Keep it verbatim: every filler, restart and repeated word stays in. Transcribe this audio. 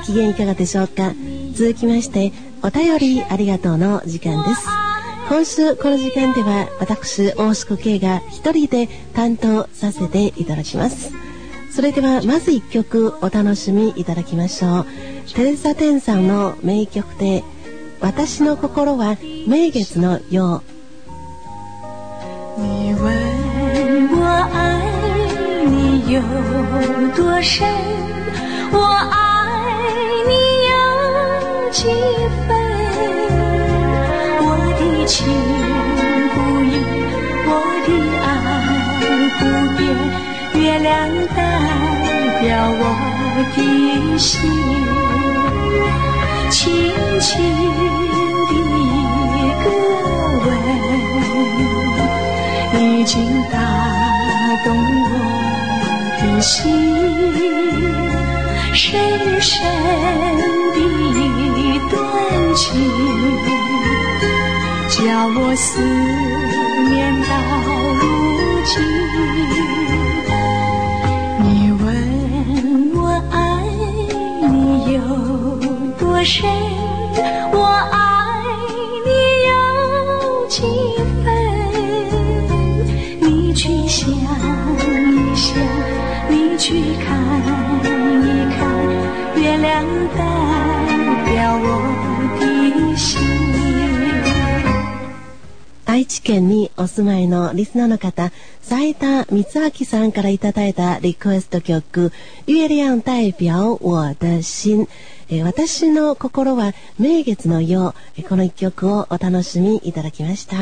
機嫌いかがでしょうか。続きましてお便りありがとうの時間です。今週この時間では私大宿慶が一人で担当させていただきます。それではまず一曲お楽しみいただきましょう。テレサ・テンさんの名曲で私の心は名月のよう。 你问我爱你有多深，我爱你有几分，我的情不移，我的爱不变，月亮代表我的心，轻轻的一个吻，已经打动我的心，深深的一段情，叫我思念到如今。你问我爱你有多深，我爱你有几分，你去想一想，你去看一看，月亮代表我的心。 愛知県にお住まいのリスナーの方、斉田光明さんからいただいたリクエスト曲、月亮代表我的心、えー、私の心は名月のよう、この一曲をお楽しみいただきました。